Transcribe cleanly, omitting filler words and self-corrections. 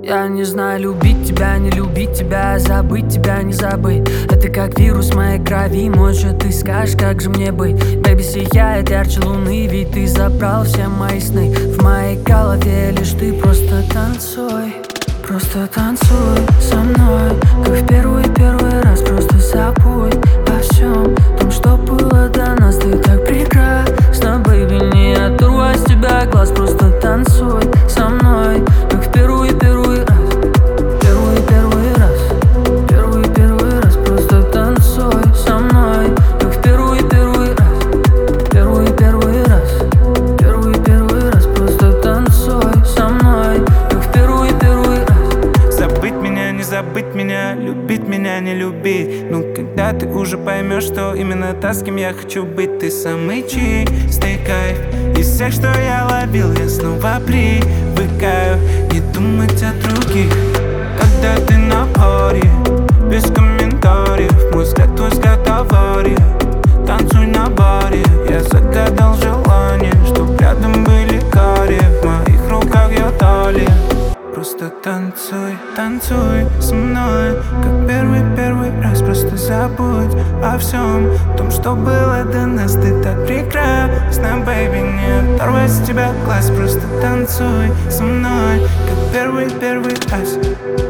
Я не знаю, любить тебя, не любить тебя, забыть тебя, не забыть. Это как вирус в моей крови, может ты скажешь, как же мне быть. Бэби, сияет ярче луны, ведь ты забрал все мои сны. В моей голове лишь ты, просто танцуй со мной, как в первый раз. Просто забудь обо всем том, что было до нас. Ты так прекрасна, бэйби, не оторву от тебя глаз. Просто танцуй со мной, как в первый раз. Первый раз. Просто танцуй со мной, как в первый раз. Первый раз. Просто танцуй со мной, как в первый раз. Забыть меня, не забыть меня, любить меня, не любить. Ну, когда ты уже поймешь, что именно та, с кем я хочу быть. Ты самый чистый кайф из всех, что я ловил. Я снова привыкаю не думать о других. Когда ты на паре, без комментариев, мой взгляд, твой взгляд, авария. Танцуй на баре, я загадал желание, чтоб рядом были карие. В моих руках я талия. Просто танцуй со мной, как первый раз. Просто забудь о всем том, что было до нас. Ты так прекрасна, бэйби, не оторвать с тебя глаз. Просто танцуй со мной, как первый раз.